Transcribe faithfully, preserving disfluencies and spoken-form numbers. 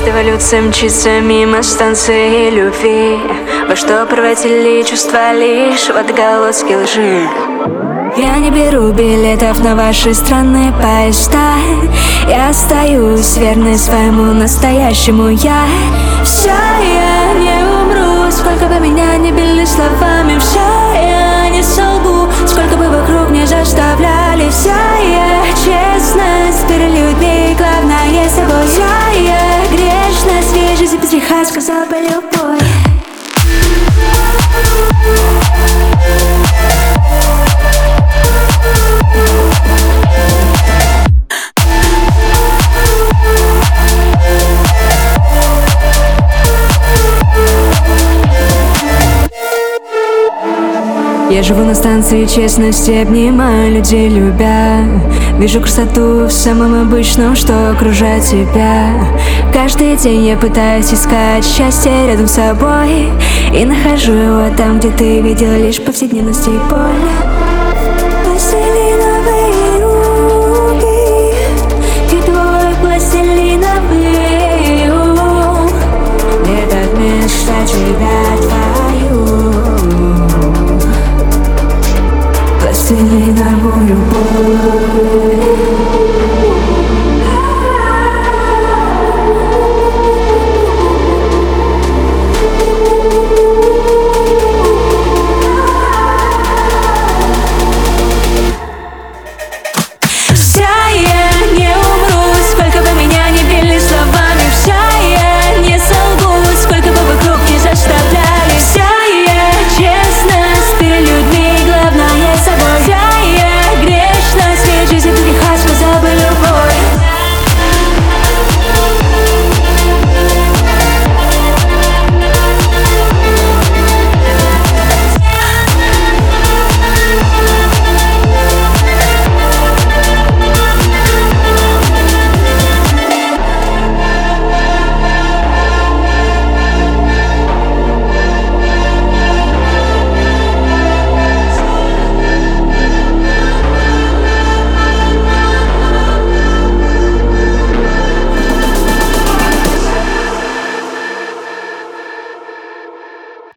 Поезд эволюции мчится мимо станции любви, во что превратили чувства лишь в отголоски лжи. Я не беру билетов на ваши странные поезда. Я остаюсь верной своему настоящему я. Все, я не умру, сколько бы меня не били словами. Все, я не солгу, сколько бы вокруг не заставляли. Вся я честность перед людьми, главное с собой. Вся я грешная, свежесть и без греха, сказал бы любой. Я живу на станции честности, обнимаю людей, любя. Вижу красоту в самом обычном, что окружает тебя. Каждый день я пытаюсь искать счастье рядом с собой, и нахожу его там, где ты видел лишь повседневность и боль.